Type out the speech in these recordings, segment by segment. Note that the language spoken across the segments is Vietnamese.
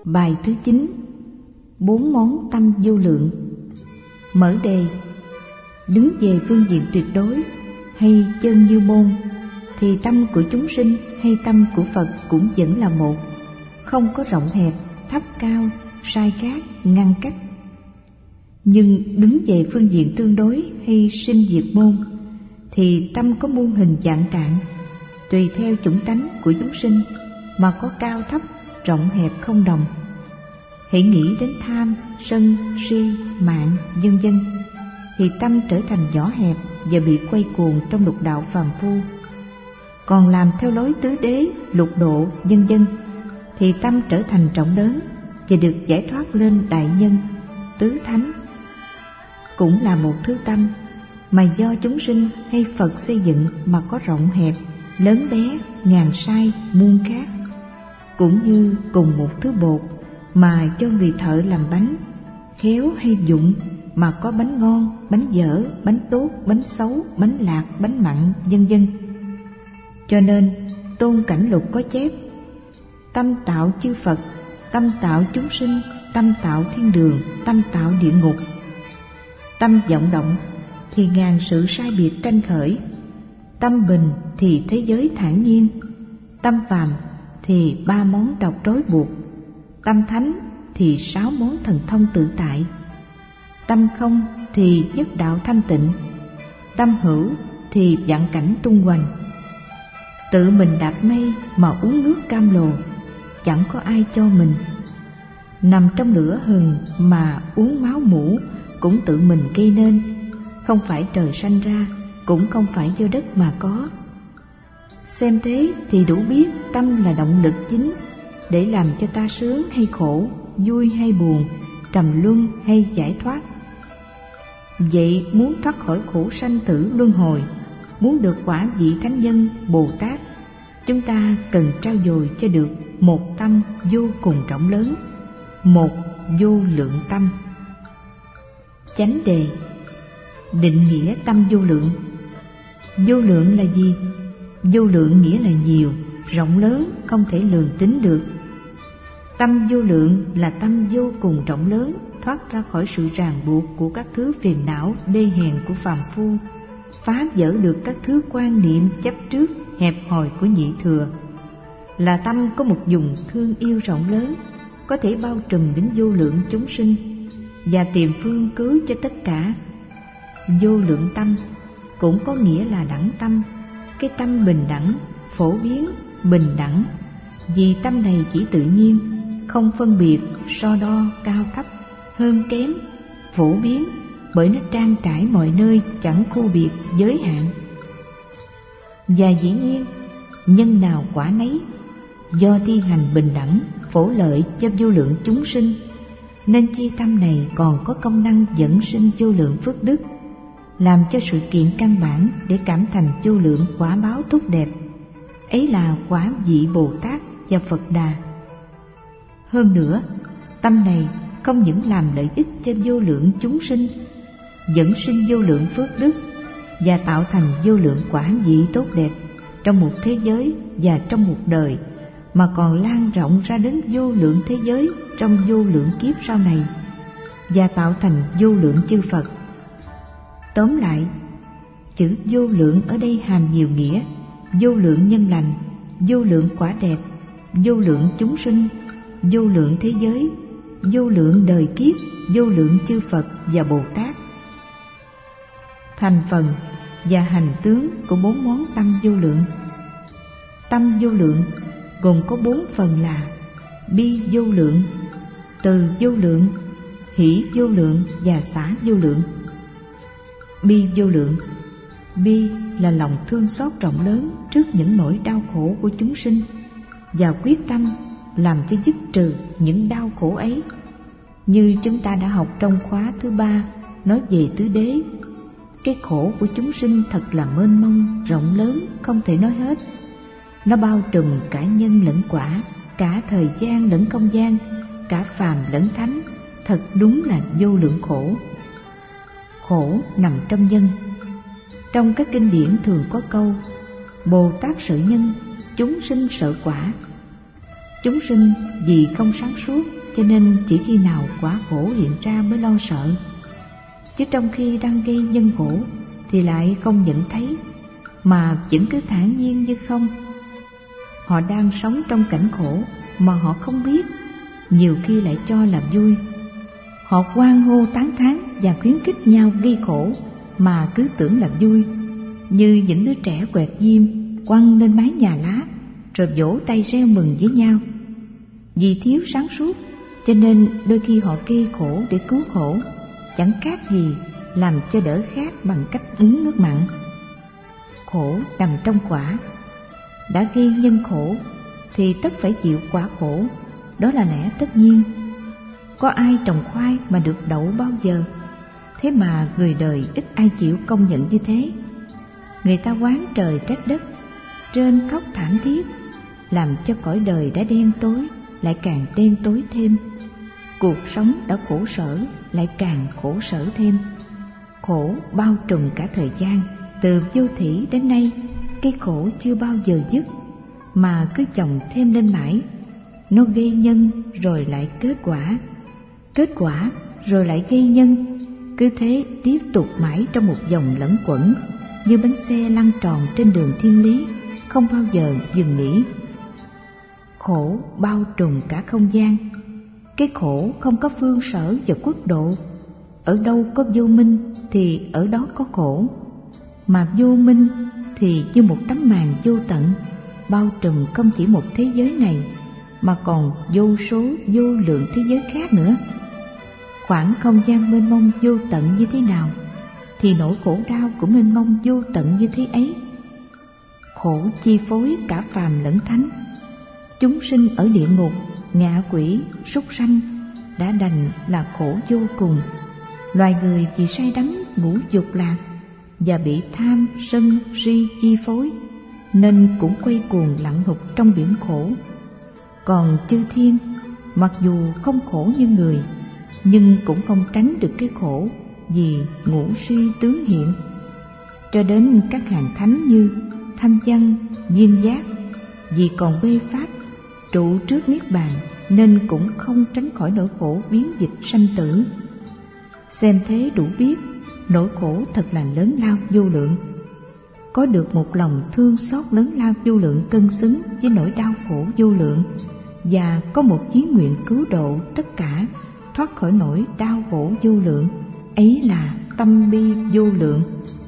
Bài thứ 9. 4 món tâm vô lượng. Mở đề: đứng về phương diện tuyệt đối hay chân như môn, thì tâm của chúng sinh hay tâm của Phật cũng vẫn là một, không có rộng hẹp, thấp cao, sai khác, ngăn cách. Nhưng đứng về phương diện tương đối hay sinh diệt môn, thì tâm có muôn hình dạng trạng, tùy theo chủng tánh của chúng sinh mà có cao thấp, rộng hẹp không đồng. Hãy nghĩ đến tham, sân, si, mạng, vân vân, thì tâm trở thành nhỏ hẹp và bị quay cuồng trong lục đạo phàm phu. Còn làm theo lối tứ đế, lục độ, vân vân, thì tâm trở thành rộng lớn và được giải thoát lên đại nhân, tứ thánh. Cũng là một thứ tâm mà do chúng sinh hay Phật xây dựng mà có rộng hẹp, lớn bé, ngàn sai, muôn khác. Cũng như cùng một thứ bột mà cho người thợ làm bánh, khéo hay dụng, mà có bánh ngon, bánh dở, bánh tốt, bánh xấu, bánh lạc, bánh mặn, vân vân. Cho nên Tôn Cảnh Lục có chép: tâm tạo chư Phật, tâm tạo chúng sinh, tâm tạo thiên đường, tâm tạo địa ngục. Tâm vọng động thì ngàn sự sai biệt tranh khởi, tâm bình thì thế giới thản nhiên, tâm phàm thì 3 món độc trói buộc, tâm thánh thì 6 món thần thông tự tại, tâm không thì nhất đạo thanh tịnh, tâm hữu thì vạn cảnh tung hoành. Tự mình đạp mây mà uống nước cam lồ, chẳng có ai cho mình. Nằm trong lửa hừng mà uống máu mủ, cũng tự mình gây nên, không phải trời sanh ra, cũng không phải do đất mà có. Xem thế thì đủ biết tâm là động lực chính để làm cho ta sướng hay khổ, vui hay buồn, trầm luân hay giải thoát. Vậy muốn thoát khỏi khổ sanh tử luân hồi, muốn được quả vị thánh nhân Bồ Tát, chúng ta cần trau dồi cho được một tâm vô cùng rộng lớn, một vô lượng tâm. Chánh đề: định nghĩa tâm vô lượng. Vô lượng là gì? Vô lượng nghĩa là nhiều, rộng lớn, không thể lường tính được. Tâm vô lượng là tâm vô cùng rộng lớn, thoát ra khỏi sự ràng buộc của các thứ phiền não đê hèn của phàm phu, phá vỡ được các thứ quan niệm chấp trước hẹp hòi của nhị thừa. Là tâm có một vùng thương yêu rộng lớn, có thể bao trùm đến vô lượng chúng sinh và tìm phương cứu cho tất cả. Vô lượng tâm cũng có nghĩa là đẳng tâm, cái tâm bình đẳng, phổ biến, bình đẳng. Vì tâm này chỉ tự nhiên, không phân biệt, so đo, cao thấp, hơn kém, phổ biến, bởi nó trang trải mọi nơi, chẳng khu biệt, giới hạn. Và dĩ nhiên, nhân nào quả nấy, do thi hành bình đẳng, phổ lợi cho vô lượng chúng sinh, nên chi tâm này còn có công năng dẫn sinh vô lượng phước đức, làm cho sự kiện căn bản để cảm thành vô lượng quả báo tốt đẹp. Ấy là quả vị Bồ Tát và Phật Đà. Hơn nữa, tâm này không những làm lợi ích cho vô lượng chúng sinh, dẫn sinh vô lượng phước đức và tạo thành vô lượng quả vị tốt đẹp trong một thế giới và trong một đời, mà còn lan rộng ra đến vô lượng thế giới trong vô lượng kiếp sau này, và tạo thành vô lượng chư Phật. Tóm lại, chữ vô lượng ở đây hàm nhiều nghĩa: vô lượng nhân lành, vô lượng quả đẹp, vô lượng chúng sinh, vô lượng thế giới, vô lượng đời kiếp, vô lượng chư Phật và Bồ Tát. Thành phần và hành tướng của 4 món tâm vô lượng. Tâm vô lượng gồm có 4 phần là bi vô lượng, từ vô lượng, hỷ vô lượng và xả vô lượng. Bi vô lượng: bi là lòng thương xót rộng lớn trước những nỗi đau khổ của chúng sinh, và quyết tâm làm cho dứt trừ những đau khổ ấy. Như chúng ta đã học trong khóa thứ 3 nói về tứ đế, cái khổ của chúng sinh thật là mênh mông, rộng lớn, không thể nói hết. Nó bao trùm cả nhân lẫn quả, cả thời gian lẫn không gian, cả phàm lẫn thánh, thật đúng là vô lượng khổ. Khổ nằm trong nhân. Trong các kinh điển thường có câu: Bồ Tát sợ nhân, chúng sinh sợ quả. Chúng sinh vì không sáng suốt cho nên chỉ khi nào quả khổ hiện ra mới lo sợ. Chứ trong khi đang gây nhân khổ thì lại không nhận thấy, mà vẫn cứ thản nhiên như không. Họ đang sống trong cảnh khổ mà họ không biết, nhiều khi lại cho là vui. Họ hoan hô tán thán và khuyến khích nhau gây khổ mà cứ tưởng là vui, như những đứa trẻ quẹt diêm quăng lên mái nhà lá rồi vỗ tay reo mừng với nhau. Vì thiếu sáng suốt cho nên đôi khi họ gây khổ để cứu khổ, chẳng khác gì làm cho đỡ khát bằng cách uống nước mặn. Khổ nằm trong quả. Đã gây nhân khổ thì tất phải chịu quả khổ, đó là lẽ tất nhiên. Có ai trồng khoai mà được đậu bao giờ? Thế mà người đời ít ai chịu công nhận như thế. Người ta oán trời trách đất, rên khóc thảm thiết, làm cho cõi đời đã đen tối lại càng đen tối thêm. Cuộc sống đã khổ sở lại càng khổ sở thêm. Khổ bao trùm cả thời gian, từ vô thủy đến nay, cái khổ chưa bao giờ dứt, mà cứ chồng thêm lên mãi. Nó gây nhân rồi lại kết quả, kết quả rồi lại gây nhân, cứ thế tiếp tục mãi trong một vòng lẩn quẩn, như bánh xe lăn tròn trên đường thiên lý, không bao giờ dừng nghỉ. Khổ bao trùm cả không gian. Cái khổ không có phương sở và quốc độ. Ở đâu có vô minh thì ở đó có khổ, mà vô minh thì như một tấm màn vô tận, bao trùm không chỉ một thế giới này mà còn vô số vô lượng thế giới khác nữa. Khoảng không gian mênh mông vô tận như thế nào thì nỗi khổ đau cũng mênh mông vô tận như thế ấy. Khổ chi phối cả phàm lẫn thánh. Chúng sinh ở địa ngục, ngạ quỷ, súc sanh đã đành là khổ vô cùng. Loài người vì say đắm ngũ dục lạc và bị tham sân si chi phối nên cũng quay cuồng lặn hụt trong biển khổ. Còn chư thiên mặc dù không khổ như người, nhưng cũng không tránh được cái khổ vì ngũ suy tướng hiện. Cho đến các hàng thánh như Thanh Văn, Duyên Giác, vì còn mê pháp trụ trước niết bàn nên cũng không tránh khỏi nỗi khổ biến dịch sanh tử. Xem thế đủ biết nỗi khổ thật là lớn lao vô lượng. Có được một lòng thương xót lớn lao vô lượng cân xứng với nỗi đau khổ vô lượng, và có một chí nguyện cứu độ tất cả thoát khỏi nỗi đau khổ vô lượng, ấy là tâm bi vô lượng.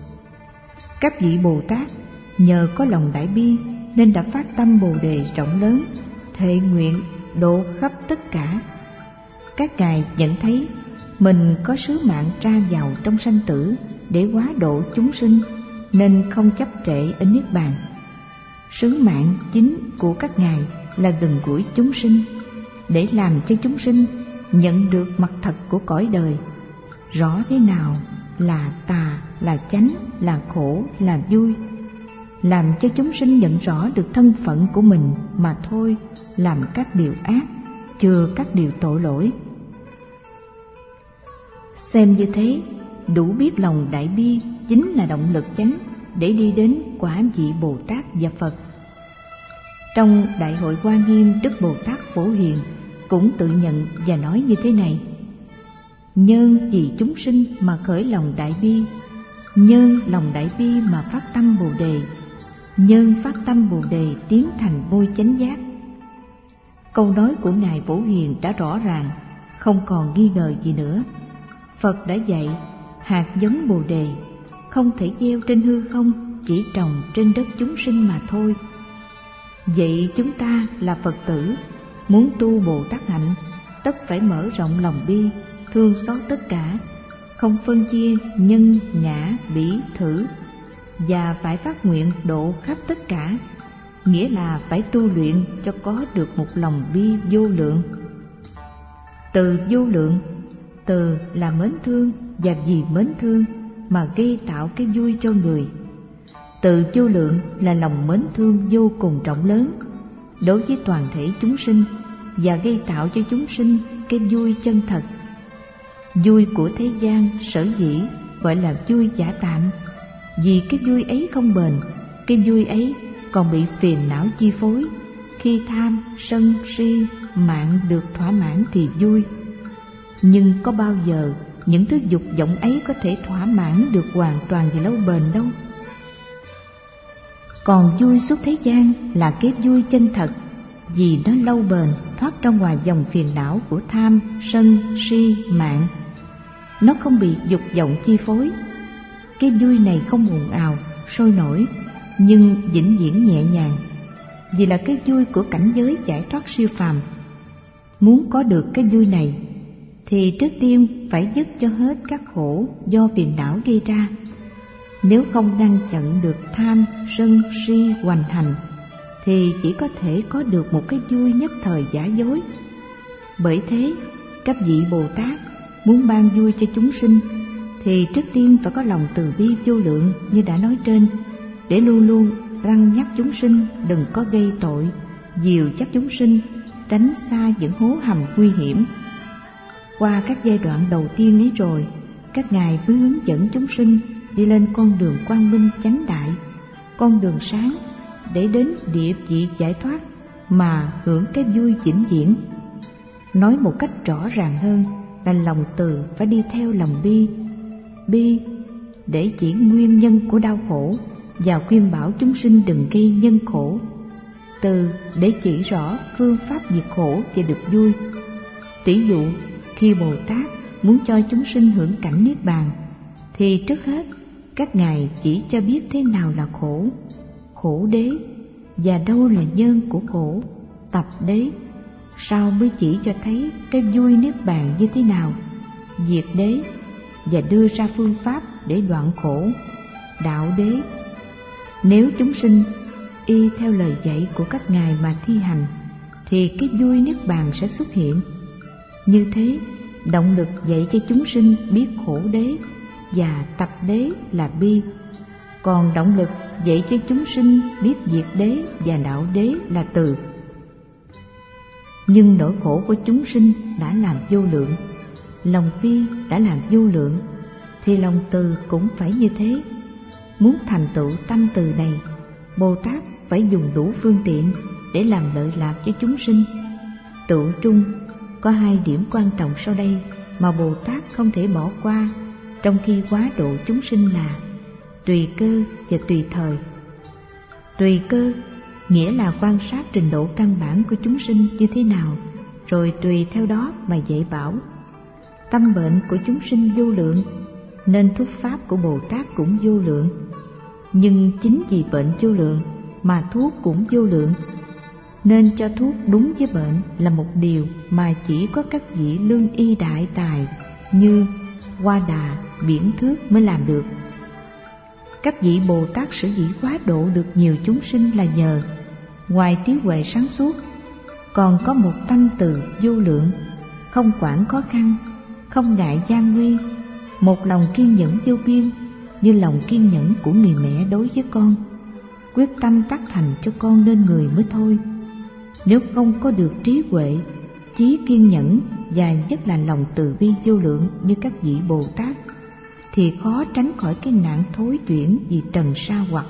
Các vị Bồ Tát nhờ có lòng đại bi nên đã phát tâm Bồ Đề rộng lớn, thệ nguyện độ khắp tất cả. Các ngài nhận thấy mình có sứ mạng tra vào trong sanh tử để hóa độ chúng sinh, nên không chấp trệ ở niết bàn. Sứ mạng chính của các ngài là gần gũi chúng sinh, để làm cho chúng sinh nhận được mặt thật của cõi đời, rõ thế nào là tà, là chánh, là khổ, là vui, làm cho chúng sinh nhận rõ được thân phận của mình mà thôi làm các điều ác, chừa các điều tội lỗi. Xem như thế, đủ biết lòng đại bi chính là động lực chánh để đi đến quả vị Bồ Tát và Phật. Trong Đại hội Hoa Nghiêm, Đức Bồ Tát Phổ Hiền cũng tự nhận và nói như thế này: nhân vì chúng sinh mà khởi lòng đại bi, nhân lòng đại bi mà phát tâm Bồ Đề, nhân phát tâm Bồ Đề tiến thành ngôi chánh giác. Câu nói của Ngài Phổ Hiền đã rõ ràng, không còn nghi ngờ gì nữa. Phật đã dạy hạt giống Bồ Đề không thể gieo trên hư không, chỉ trồng trên đất chúng sinh mà thôi. Vậy chúng ta là Phật tử, muốn tu Bồ Tát hạnh, tất phải mở rộng lòng bi, thương xót tất cả, không phân chia nhân, ngã, bỉ, thử, và phải phát nguyện độ khắp tất cả, nghĩa là phải tu luyện cho có được một lòng bi vô lượng. Từ vô lượng, từ là mến thương, và vì mến thương mà gây tạo cái vui cho người. Từ vô lượng là lòng mến thương vô cùng rộng lớn đối với toàn thể chúng sinh, và gây tạo cho chúng sinh cái vui chân thật. Vui của thế gian sở dĩ gọi là vui giả tạm, vì cái vui ấy không bền, cái vui ấy còn bị phiền não chi phối, khi tham, sân, si, mạng được thỏa mãn thì vui. Nhưng có bao giờ những thứ dục vọng ấy có thể thỏa mãn được hoàn toàn và lâu bền đâu. Còn vui suốt thế gian là cái vui chân thật, vì nó lâu bền, thoát ra ngoài vòng phiền não của tham, sân, si, mạng. Nó không bị dục vọng chi phối. Cái vui này không ồn ào, sôi nổi, nhưng vĩnh viễn nhẹ nhàng, vì là cái vui của cảnh giới giải thoát siêu phàm. Muốn có được cái vui này thì trước tiên phải dứt cho hết các khổ do phiền não gây ra. Nếu không ngăn chặn được tham, sân, si hoành hành thì chỉ có thể có được một cái vui nhất thời giả dối. Bởi thế, các vị Bồ Tát muốn ban vui cho chúng sinh thì trước tiên phải có lòng từ bi vô lượng như đã nói trên, để luôn luôn răn nhắc chúng sinh đừng có gây tội, dìu dắt chúng sinh tránh xa những hố hầm nguy hiểm. Qua các giai đoạn đầu tiên ấy rồi, các ngài mới hướng dẫn chúng sinh đi lên con đường quang minh chánh đại, con đường sáng để đến địa vị giải thoát mà hưởng cái vui vĩnh viễn. Nói một cách rõ ràng hơn là lòng từ phải đi theo lòng bi. Bi để chỉ nguyên nhân của đau khổ và khuyên bảo chúng sinh đừng gây nhân khổ. Từ để chỉ rõ phương pháp diệt khổ và được vui. Tỷ dụ khi Bồ Tát muốn cho chúng sinh hưởng cảnh niết bàn thì trước hết các ngài chỉ cho biết thế nào là khổ, khổ đế, và đâu là nhân của khổ, tập đế. Sau mới chỉ cho thấy cái vui niết bàn như thế nào, diệt đế, và đưa ra phương pháp để đoạn khổ, đạo đế. Nếu chúng sinh y theo lời dạy của các ngài mà thi hành thì cái vui niết bàn sẽ xuất hiện. Như thế, động lực dạy cho chúng sinh biết khổ đế và tập đế là bi, còn động lực dạy cho chúng sinh biết diệt đế và đạo đế là từ. Nhưng nỗi khổ của chúng sinh đã làm vô lượng, lòng bi đã làm vô lượng, thì lòng từ cũng phải như thế. Muốn thành tựu tâm từ này, Bồ Tát phải dùng đủ phương tiện để làm lợi lạc cho chúng sinh. Tựu trung có 2 điểm quan trọng sau đây mà Bồ Tát không thể bỏ qua trong khi hóa độ chúng sinh là tùy cơ và tùy thời. Tùy cơ nghĩa là quan sát trình độ căn bản của chúng sinh như thế nào, rồi tùy theo đó mà dạy bảo. Tâm bệnh của chúng sinh vô lượng, nên thuốc pháp của Bồ Tát cũng vô lượng. Nhưng chính vì bệnh vô lượng mà thuốc cũng vô lượng, nên cho thuốc đúng với bệnh là một điều mà chỉ có các vị lương y đại tài như Hoa Đà, Biển Thước mới làm được. Các vị Bồ Tát sở dĩ hóa độ được nhiều chúng sinh là nhờ ngoài trí huệ sáng suốt, còn có một tâm từ vô lượng, không quản khó khăn, không ngại gian nguy, một lòng kiên nhẫn vô biên như lòng kiên nhẫn của người mẹ đối với con, quyết tâm tác thành cho con nên người mới thôi. Nếu không có được trí huệ, chí kiên nhẫn và nhất là lòng từ bi vô lượng như các vị Bồ Tát, thì khó tránh khỏi cái nạn thối chuyển vì trần sa hoặc.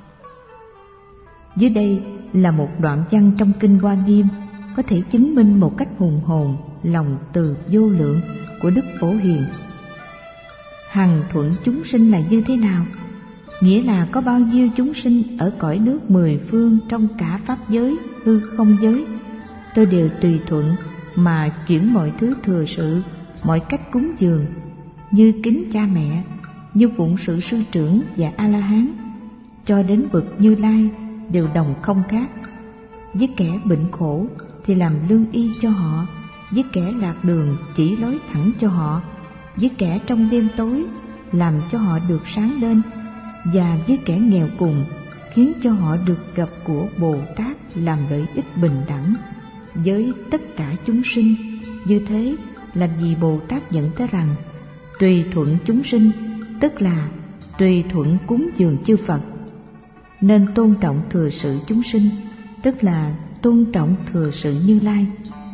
Dưới đây là một đoạn văn trong Kinh Hoa Nghiêm có thể chứng minh một cách hùng hồn lòng từ vô lượng của Đức Phổ Hiền. Hằng thuận chúng sinh là như thế nào? Nghĩa là có bao nhiêu chúng sinh ở cõi nước 10 phương trong cả pháp giới, hư không giới, tôi đều tùy thuận mà chuyển mọi thứ thừa sự, mọi cách cúng dường, như kính cha mẹ, như phụng sự sư trưởng và A-la-hán, cho đến bậc Như Lai đều đồng không khác. Với kẻ bệnh khổ thì làm lương y cho họ, với kẻ lạc đường chỉ lối thẳng cho họ, với kẻ trong đêm tối làm cho họ được sáng lên, và với kẻ nghèo cùng khiến cho họ được gặp của Bồ Tát làm lợi ích bình đẳng với tất cả chúng sinh. Như thế là vì Bồ Tát nhận tới rằng tùy thuận chúng sinh tức là tùy thuận cúng dường chư Phật, nên tôn trọng thừa sự chúng sinh tức là tôn trọng thừa sự Như Lai.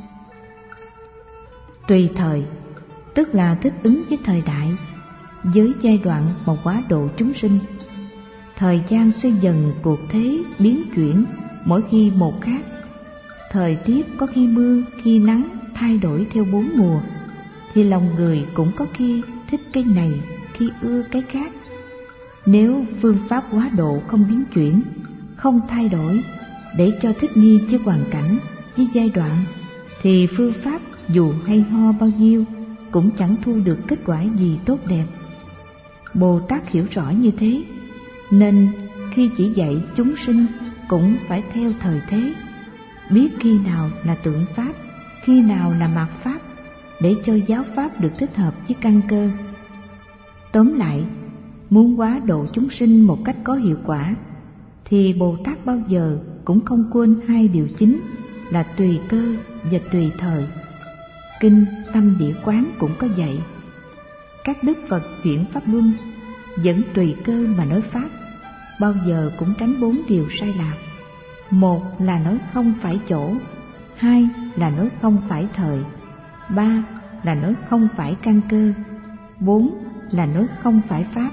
Tùy thời tức là thích ứng với thời đại, với giai đoạn mà hóa độ chúng sinh. Thời gian xoay dần cuộc thế biến chuyển, mỗi khi một khác, Thời tiết có khi mưa, khi nắng, thay đổi theo bốn mùa, thì lòng người cũng có khi thích cái này, khi ưa cái khác. Nếu phương pháp quá độ không biến chuyển, không thay đổi để cho thích nghi với hoàn cảnh, với giai đoạn, thì phương pháp dù hay ho bao nhiêu cũng chẳng thu được kết quả gì tốt đẹp. Bồ Tát hiểu rõ như thế, nên khi chỉ dạy chúng sinh cũng phải theo thời thế, biết khi nào là tượng pháp, khi nào là mạt pháp, để cho giáo pháp được thích hợp với căn cơ. Tóm lại, muốn hóa độ chúng sinh một cách có hiệu quả, thì Bồ Tát bao giờ cũng không quên hai điều chính là tùy cơ và tùy thời. Kinh Tâm Địa Quán cũng có dạy, các đức Phật chuyển pháp luân vẫn tùy cơ mà nói pháp, bao giờ cũng tránh bốn điều sai lạc. Một là nói không phải chỗ, hai là nói không phải thời, ba là nói không phải căn cơ, bốn là nói không phải pháp.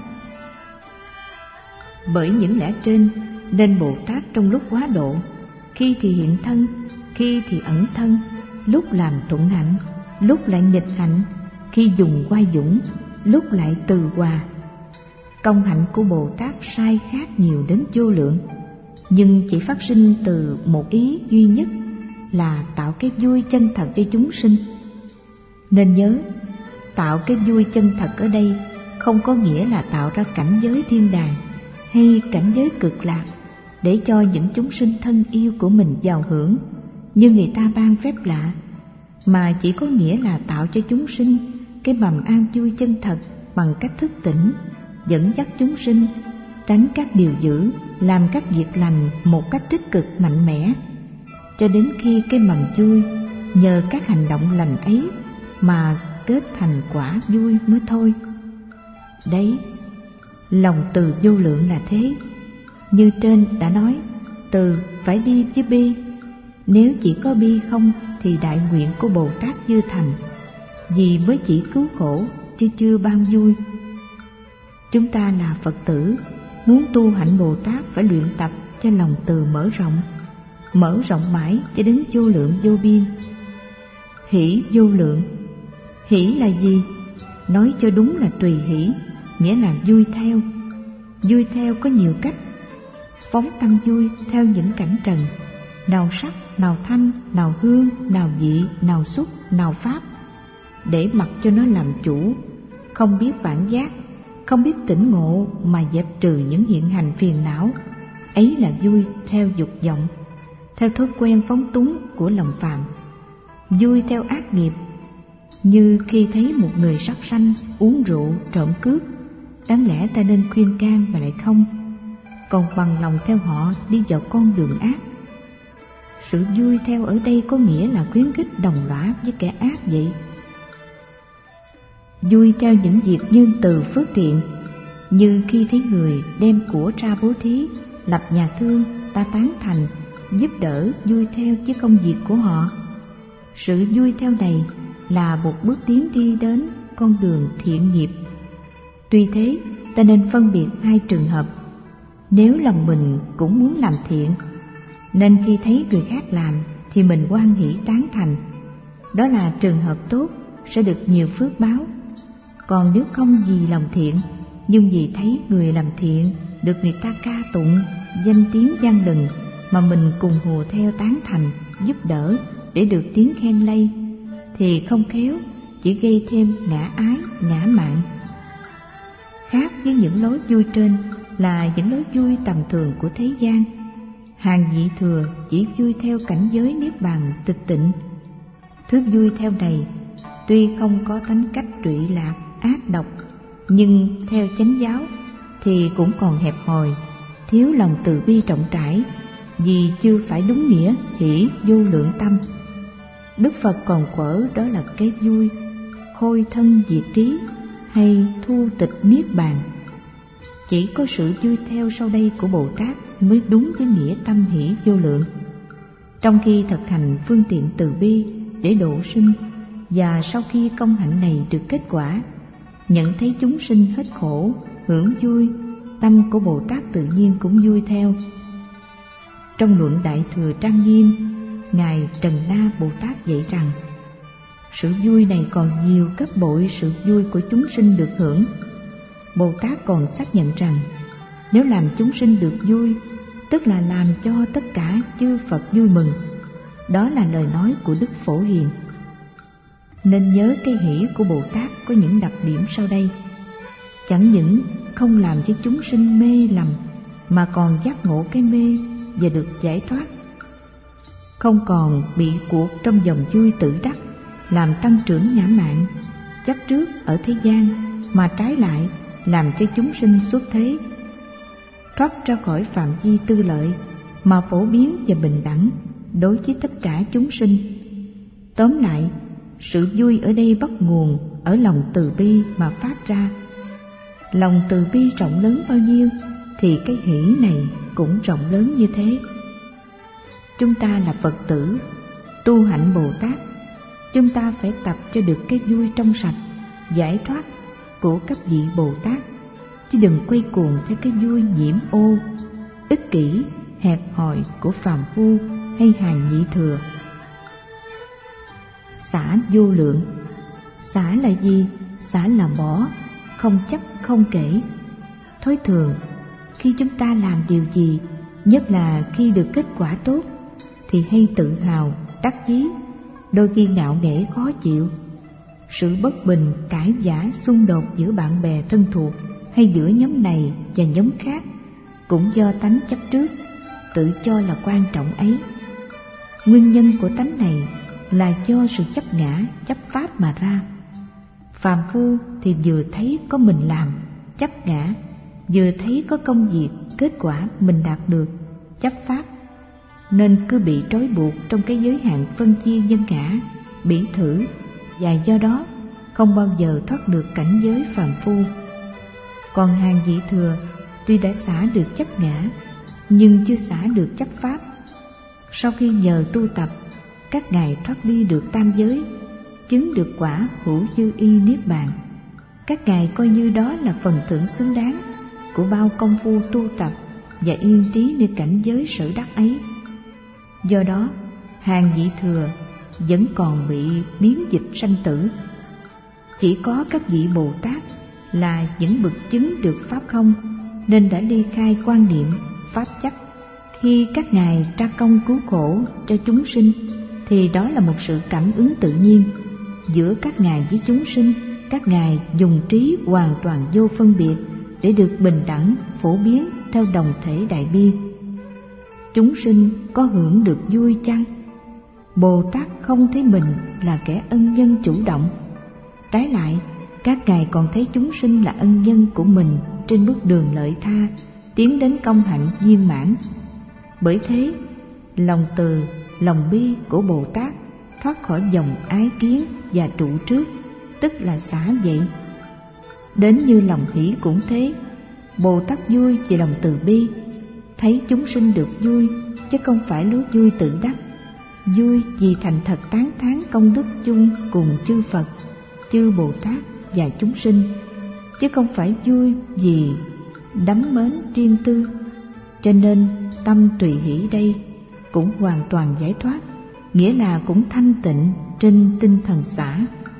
Bởi những lẽ trên nên Bồ Tát trong lúc hóa độ, khi thì hiện thân, khi thì ẩn thân, lúc làm thuận hạnh, lúc lại nghịch hạnh, khi dùng oai dũng, lúc lại từ hòa. Công hạnh của Bồ Tát sai khác nhiều đến vô lượng, nhưng chỉ phát sinh từ một ý duy nhất là tạo cái vui chân thật cho chúng sinh. Nên nhớ, tạo cái vui chân thật ở đây không có nghĩa là tạo ra cảnh giới thiên đàng hay cảnh giới cực lạc để cho những chúng sinh thân yêu của mình vào hưởng như người ta ban phép lạ, mà chỉ có nghĩa là tạo cho chúng sinh cái mầm an vui chân thật bằng cách thức tỉnh, dẫn dắt chúng sinh tránh các điều dữ, làm các việc lành một cách tích cực mạnh mẽ, cho đến khi cái mầm vui nhờ các hành động lành ấy mà kết thành quả vui mới thôi. Đấy, lòng từ vô lượng là thế. Như trên đã nói, từ phải đi với bi. Nếu chỉ có bi không thì đại nguyện của Bồ Tát chưa thành, vì mới chỉ cứu khổ chứ chưa ban vui. Chúng ta là Phật tử, muốn tu hạnh Bồ Tát phải luyện tập cho lòng từ mở rộng mãi cho đến vô lượng vô biên. Hỷ vô lượng. Hỷ là gì? Nói cho đúng là tùy hỷ, nghĩa là vui theo. Vui theo có nhiều cách. Phóng tâm vui theo những cảnh trần, nào sắc, nào thanh, nào hương, nào vị, nào xúc, nào pháp, để mặc cho nó làm chủ, không biết phản giác, không biết tỉnh ngộ mà dẹp trừ những hiện hành phiền não. Ấy là vui theo dục vọng, theo thói quen phóng túng của lòng phàm. Vui theo ác nghiệp, như khi thấy một người sát sanh, uống rượu, trộm cướp, đáng lẽ ta nên khuyên can mà lại không, còn bằng lòng theo họ đi vào con đường ác. Sự vui theo ở đây có nghĩa là khuyến khích đồng lõa với kẻ ác vậy. Vui theo những việc nhân từ phước thiện, như khi thấy người đem của ra bố thí, lập nhà thương, ta tán thành, giúp đỡ, vui theo với công việc của họ. Sự vui theo này là một bước tiến đi đến con đường thiện nghiệp. Tuy thế, ta nên phân biệt hai trường hợp. Nếu lòng mình cũng muốn làm thiện, nên khi thấy người khác làm thì mình hoan hỷ tán thành, đó là trường hợp tốt, sẽ được nhiều phước báo. Còn nếu không vì lòng thiện, nhưng vì thấy người làm thiện được người ta ca tụng, danh tiếng vang lừng, mà mình cùng hùa theo tán thành, giúp đỡ để được tiếng khen lây, thì không khéo chỉ gây thêm ngã ái, ngã mạn. Khác với những lối vui trên là những lối vui tầm thường của thế gian. Hàng vị thừa chỉ vui theo cảnh giới niết bàn tịch tịnh. Thứ vui theo này tuy không có tánh cách trụy lạc, ác độc, nhưng theo chánh giáo thì cũng còn hẹp hòi, thiếu lòng từ bi trọng trải, vì chưa phải đúng nghĩa hỷ vô lượng tâm. Đức Phật còn quở đó là cái vui khôi thân diệt trí hay thu tịch niết bàn. Chỉ có sự vui theo sau đây của Bồ Tát mới đúng với nghĩa tâm hỷ vô lượng. Trong khi thực hành phương tiện từ bi để độ sinh, và sau khi công hạnh này được kết quả, nhận thấy chúng sinh hết khổ, hưởng vui, tâm của Bồ Tát tự nhiên cũng vui theo. Trong luận Đại Thừa Trang Nghiêm Ngài Trần Na Bồ Tát dạy rằng sự vui này còn nhiều gấp bội sự vui của chúng sinh được hưởng. Bồ Tát còn xác nhận rằng nếu làm chúng sinh được vui, tức là làm cho tất cả chư Phật vui mừng. Đó là lời nói của Đức Phổ Hiền. Nên nhớ cái hỷ của Bồ Tát có những đặc điểm sau đây. Chẳng những không làm cho chúng sinh mê lầm, mà còn giác ngộ cái mê và được giải thoát. Không còn bị cuộc trong dòng vui tự đắc, làm tăng trưởng ngã mạn, chấp trước ở thế gian, mà trái lại làm cho chúng sinh xuất thế, thoát ra khỏi phạm vi tư lợi, mà phổ biến và bình đẳng đối với tất cả chúng sinh. Tóm lại, sự vui ở đây bắt nguồn ở lòng từ bi mà phát ra. Lòng từ bi rộng lớn bao nhiêu thì cái hỷ này cũng rộng lớn như thế. Chúng ta là Phật tử, tu hạnh Bồ Tát, chúng ta phải tập cho được cái vui trong sạch, giải thoát của các vị Bồ Tát, chứ đừng quay cuồng theo cái vui nhiễm ô, ích kỷ, hẹp hòi của phàm phu hay hàng nhị thừa. Xả vô lượng. Xả là gì? Xả là bỏ, không chấp không kể. Thói thường, khi chúng ta làm điều gì, nhất là khi được kết quả tốt, thì hay tự hào, đắc chí, đôi khi ngạo nghễ khó chịu. Sự bất bình, cãi vã, xung đột giữa bạn bè thân thuộc hay giữa nhóm này và nhóm khác cũng do tánh chấp trước, tự cho là quan trọng ấy. Nguyên nhân của tánh này là do sự chấp ngã, chấp pháp mà ra. Phàm phu thì vừa thấy có mình làm, chấp ngã, vừa thấy có công việc, kết quả mình đạt được, chấp pháp, nên cứ bị trói buộc trong cái giới hạn phân chia nhân ngã, bỉ thử, và do đó không bao giờ thoát được cảnh giới phàm phu. Còn hàng vị thừa tuy đã xả được chấp ngã, nhưng chưa xả được chấp pháp. Sau khi nhờ tu tập, các ngài thoát đi được tam giới, chứng được quả hữu dư y niết bàn. Các ngài coi như đó là phần thưởng xứng đáng của bao công phu tu tập và yên trí nơi cảnh giới sở đắc ấy. Do đó, hàng vị thừa vẫn còn bị biến dịch sanh tử. Chỉ có các vị Bồ Tát là những bậc chứng được pháp không, nên đã ly khai quan niệm pháp chấp. Khi các ngài tra công cứu khổ cho chúng sinh, thì đó là một sự cảm ứng tự nhiên giữa các ngài với chúng sinh. Các ngài dùng trí hoàn toàn vô phân biệt để được bình đẳng phổ biến theo đồng thể đại bi. Chúng sinh có hưởng được vui chăng? Bồ Tát không thấy mình là kẻ ân nhân chủ động. Trái lại, các ngài còn thấy chúng sinh là ân nhân của mình trên bước đường lợi tha, tiến đến công hạnh viên mãn. Bởi thế, lòng từ, lòng bi của Bồ Tát thoát khỏi dòng ái kiến và trụ trước, tức là xả vậy. Đến như lòng hỷ cũng thế, Bồ Tát vui vì lòng từ bi, thấy chúng sinh được vui, chứ không phải lúa vui tự đắc, vui vì thành thật tán thán công đức chung cùng chư Phật, chư Bồ Tát và chúng sinh, chứ không phải vui vì đắm mến riêng tư. Cho nên tâm tùy hỷ đây cũng hoàn toàn giải thoát, nghĩa là cũng thanh tịnh trên tinh thần xả.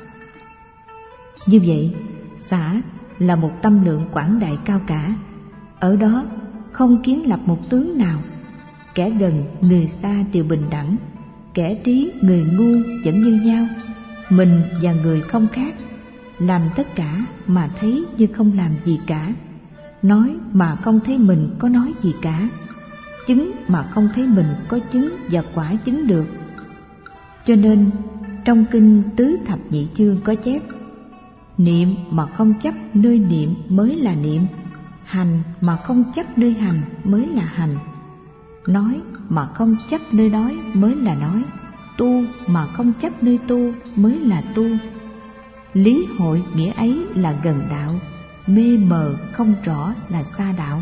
Như vậy, xả là một tâm lượng quảng đại cao cả. Ở đó không kiến lập một tướng nào, kẻ gần người xa đều bình đẳng, kẻ trí người ngu vẫn như nhau, mình và người không khác, làm tất cả mà thấy như không làm gì cả, nói mà không thấy mình có nói gì cả, chứng mà không thấy mình có chứng và quả chứng được. Cho nên trong kinh Tứ Thập Nhị Chương có chép: niệm mà không chấp nơi niệm mới là niệm, hành mà không chấp nơi hành mới là hành, nói mà không chấp nơi nói mới là nói, tu mà không chấp nơi tu mới là tu. Lý hội nghĩa ấy là gần đạo, mê mờ không rõ là xa đạo.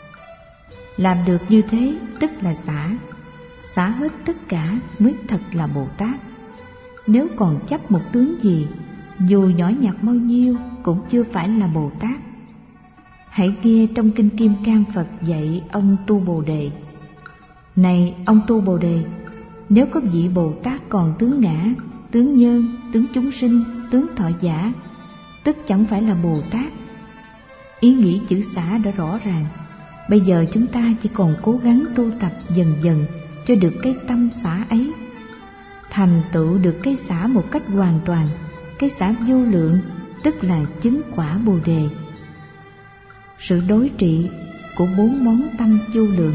Làm được như thế tức là xả hết tất cả mới thật là Bồ Tát. Nếu còn chấp một tướng gì, dù nhỏ nhặt bao nhiêu cũng chưa phải là Bồ Tát. Hãy nghe trong kinh Kim Cang Phật dạy ông Tu Bồ Đề: này ông Tu Bồ Đề, Nếu có vị Bồ Tát còn tướng ngã, tướng nhân, tướng chúng sinh, tướng thọ giả, tức chẳng phải là Bồ Tát. Ý nghĩ chữ xả đã rõ ràng. Bây giờ chúng ta chỉ còn cố gắng tu tập dần dần cho được cái tâm xả ấy, thành tựu được cái xả một cách hoàn toàn, cái xả vô lượng, tức là chứng quả Bồ Đề. Sự đối trị của 4 món tâm vô lượng.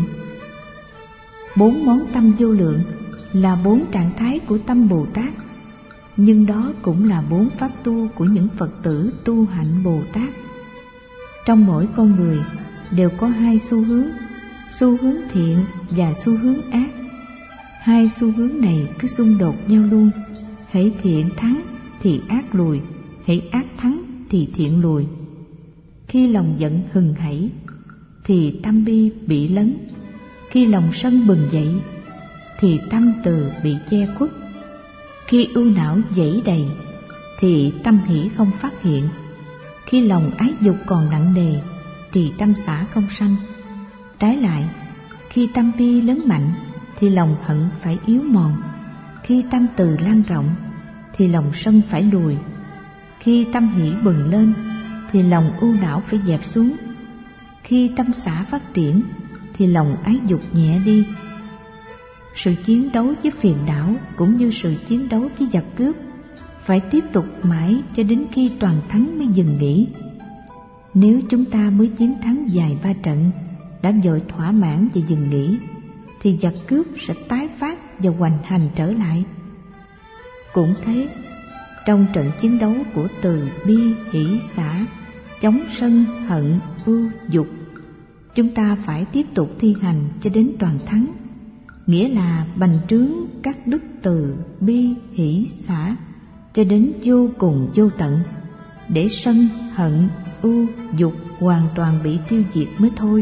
4 món tâm vô lượng là 4 trạng thái của tâm Bồ Tát, nhưng đó cũng là 4 pháp tu của những Phật tử tu hạnh Bồ Tát. Trong mỗi con người đều có 2 xu hướng thiện và xu hướng ác. 2 xu hướng này cứ xung đột nhau luôn, hễ thiện thắng thì ác lùi, hễ ác thắng thì thiện lùi. Khi lòng giận hừng hảy thì tâm bi bị lấn, khi lòng sân bừng dậy thì tâm từ bị che khuất. Khi ưu não dẫy đầy thì tâm hỷ không phát hiện, khi lòng ái dục còn nặng nề thì tâm xả không sanh. Trái lại, khi tâm bi lớn mạnh thì lòng hận phải yếu mòn, khi tâm từ lan rộng thì lòng sân phải lùi, khi tâm hỷ bừng lên thì lòng ưu não phải dẹp xuống, khi tâm xả phát triển thì lòng ái dục nhẹ đi. Sự chiến đấu với phiền não cũng như sự chiến đấu với giặc cướp phải tiếp tục mãi cho đến khi toàn thắng mới dừng nghỉ. Nếu chúng ta mới chiến thắng vài 3 trận đã vội thỏa mãn và dừng nghỉ thì giặc cướp sẽ tái phát và hoành hành trở lại. Cũng thế, trong trận chiến đấu của từ bi hỷ xả, chống sân hận ưu dục, chúng ta phải tiếp tục thi hành cho đến toàn thắng, nghĩa là bành trướng các đức từ bi hỷ xả cho đến vô cùng vô tận, để sân hận ưu dục hoàn toàn bị tiêu diệt mới thôi.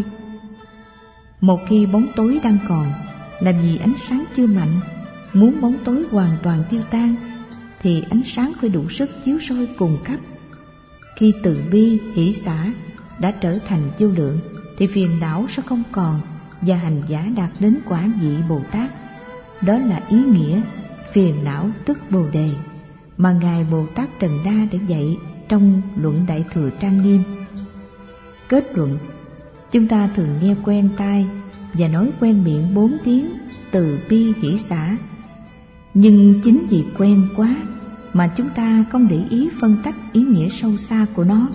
Một khi bóng tối đang còn là vì ánh sáng chưa mạnh. Muốn bóng tối hoàn toàn tiêu tan thì ánh sáng phải đủ sức chiếu soi cùng khắp. Khi từ bi hỷ xả đã trở thành vô lượng thì phiền não sẽ không còn và hành giả đạt đến quả vị Bồ Tát. Đó là ý nghĩa phiền não tức Bồ Đề mà Ngài Bồ Tát Trần Đa đã dạy trong Luận Đại Thừa Trang Nghiêm. Kết luận, chúng ta thường nghe quen tai và nói quen miệng 4 tiếng từ bi hỷ xả, nhưng chính vì quen quá mà chúng ta không để ý phân tách ý nghĩa sâu xa của nó.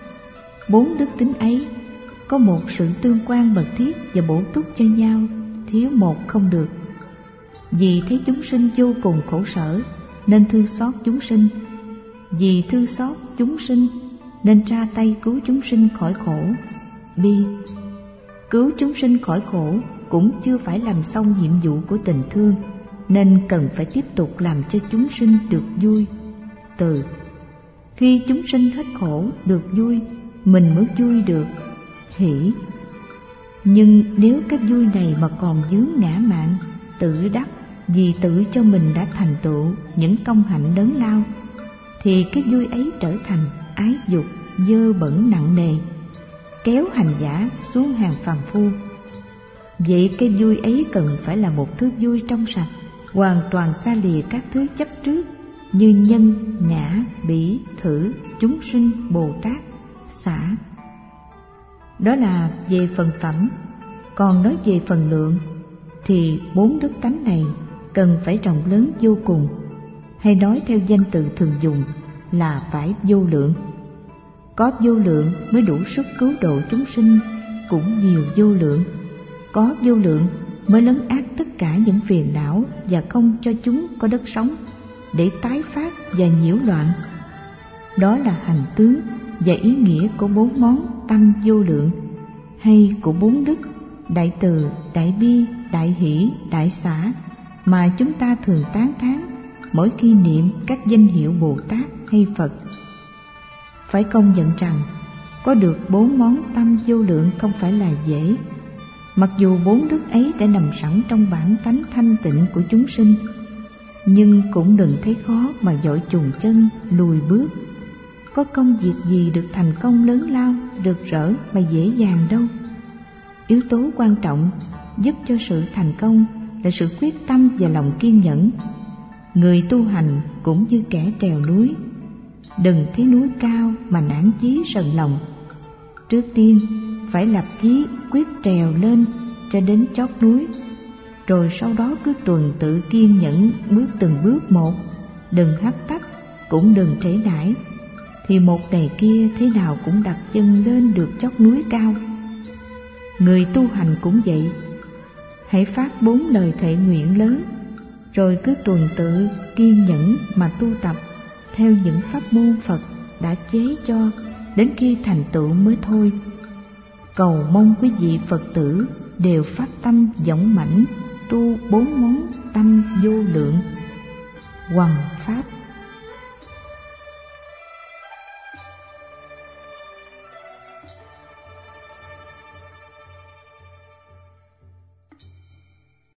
4 đức tính ấy có một sự tương quan mật thiết và bổ túc cho nhau, thiếu một không được. Vì thấy chúng sinh vô cùng khổ sở nên thương xót chúng sinh, vì thương xót chúng sinh nên ra tay cứu chúng sinh khỏi khổ, bi. Cứu chúng sinh khỏi khổ cũng chưa phải làm xong nhiệm vụ của tình thương, nên cần phải tiếp tục làm cho chúng sinh được vui, từ. Khi chúng sinh hết khổ được vui, mình mới vui được, hỷ. Nhưng nếu cái vui này mà còn vướng ngã mạn, tự đắc vì tự cho mình đã thành tựu những công hạnh lớn lao, thì cái vui ấy trở thành ái dục dơ bẩn nặng nề, kéo hành giả xuống hàng phàm phu. Vậy cái vui ấy cần phải là một thứ vui trong sạch, hoàn toàn xa lìa các thứ chấp trước như nhân, ngã, bỉ, thử, chúng sinh, Bồ Tát, xả. Đó là về phần phẩm. Còn nói về phần lượng thì 4 đức tánh này cần phải rộng lớn vô cùng, hay nói theo danh từ thường dùng là phải vô lượng. Có vô lượng mới đủ sức cứu độ chúng sinh, cũng nhiều vô lượng. Có vô lượng mới lấn át tất cả những phiền não và không cho chúng có đất sống để tái phát và nhiễu loạn. Đó là hành tướng và ý nghĩa của 4 món tâm vô lượng, hay của 4 đức đại từ, đại bi, đại hỷ, đại xả mà chúng ta thường tán thán mỗi khi niệm các danh hiệu Bồ Tát hay Phật. Phải công nhận rằng có được 4 món tâm vô lượng không phải là dễ. Mặc dù 4 đức ấy đã nằm sẵn trong bản tánh thanh tịnh của chúng sinh, nhưng cũng đừng thấy khó mà vội chùng chân lùi bước. Có công việc gì được thành công lớn lao, rực rỡ mà dễ dàng đâu. Yếu tố quan trọng giúp cho sự thành công là sự quyết tâm và lòng kiên nhẫn. Người tu hành cũng như kẻ trèo núi, đừng thấy núi cao mà nản chí sờn lòng. Trước tiên phải lập chí quyết trèo lên cho đến chót núi, rồi sau đó cứ tuần tự kiên nhẫn bước từng bước một, đừng hấp tấp cũng đừng trễ nải, thì một ngày kia thế nào cũng đặt chân lên được chót núi cao. Người tu hành cũng vậy, hãy phát 4 lời thệ nguyện lớn, rồi cứ tuần tự kiên nhẫn mà tu tập theo những pháp môn Phật đã chế cho đến khi thành tựu mới thôi. Cầu mong quý vị Phật tử đều phát tâm dũng mãnh tu 4 món tâm vô lượng. Hoằng pháp.